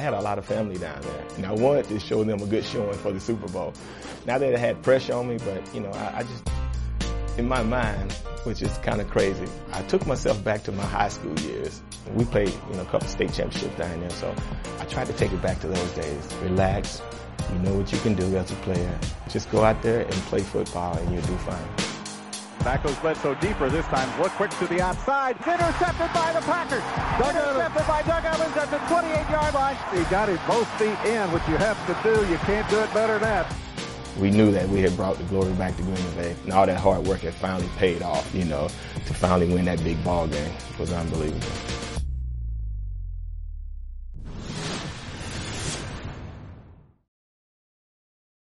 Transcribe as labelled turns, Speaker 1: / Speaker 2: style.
Speaker 1: had a lot of family down there, and I wanted to show them a good showing for the Super Bowl. Now that it had pressure on me, but I just, in my mind, which is kind of crazy, I took myself back to my high school years. We played, a couple state championships down there, so I tried to take it back to those days. Relax, you know what you can do as a player. Just go out there and play football, and you'll do fine.
Speaker 2: Back goes Bledsoe deeper this time. Look quick to the outside. It's intercepted by the Packers. Intercepted by Doug Evans at the 28-yard line. He got his both feet in, which you have to do. You can't do it better than that.
Speaker 1: We knew that we had brought the glory back to Green Bay, and all that hard work had finally paid off, to finally win that big ball game was unbelievable.